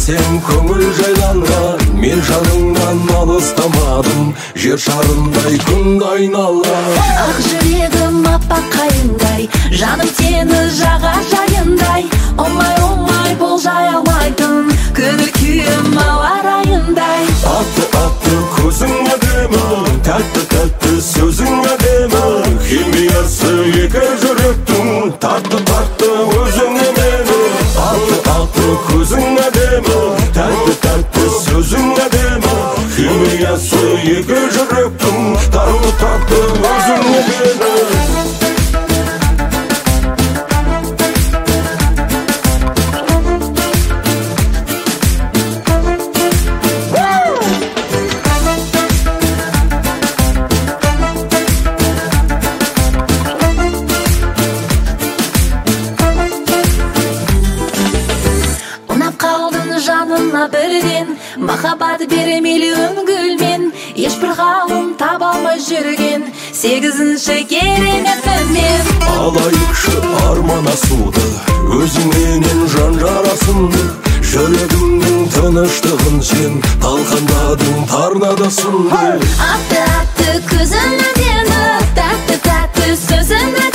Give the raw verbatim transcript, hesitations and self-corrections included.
сен көңіл жайланған, мен жаныңнан алыстамадым, жер шарындай күн айналған. Ақ жүрегім аппақ қайыңдай, жаным сені жағажайындай, оңай оңай болжай алмайтын көңіл күйім ауа райындай. Атты атты көзің әдемі, тәтті тәтті сөзің әдемі, химиясы екі жүректің тартты тартты өзіңе мені. Атты атты көзің әдемі, тәтті тәтті сөзің әдемі, химиясы екі жүректің тартты тартты өзіңе мені. Жанына бірден махаббат бере миллион гүлмен, ешбір ғалым таба алмай жүрген сегізінші кереметпін мен. Алайықшы арман асуды, өзіңменен жан жарасымды, жүрегімнің тыныштығын сен талқандадың тарнадасыңды. Атты атты көзің әдемі, тәтті тәтті сөзің